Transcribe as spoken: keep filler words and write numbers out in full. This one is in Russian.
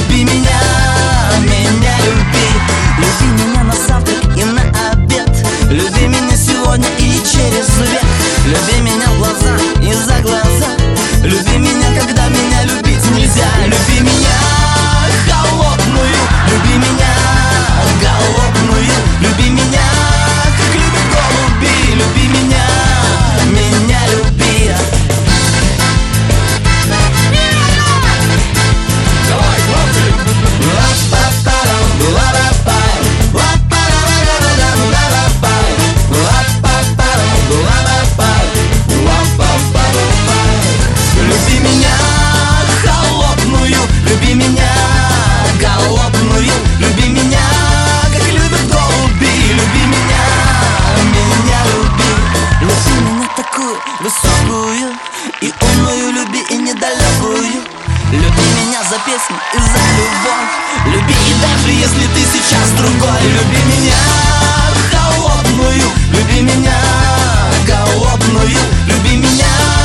люби меня, меня люби. Люби меня на завтрак и на обед, люби меня сегодня и через век. Люби меня в глаза и за глаза, люби меня, когда меня любить нельзя. Люби меня холодную, люби меня голодную, люби меня, как любят голуби. Люби меня, меня люби. Давай, громче! Люби меня холодную, люби меня голодную, люби меня, как любят голуби. Люби меня, меня люби. Люби меня такую высокую и умную, люби и недалекую. Люби меня за песню и за любовь, люби и даже если ты сейчас другой. Люби меня холодную, люби меня голодную, люби меня.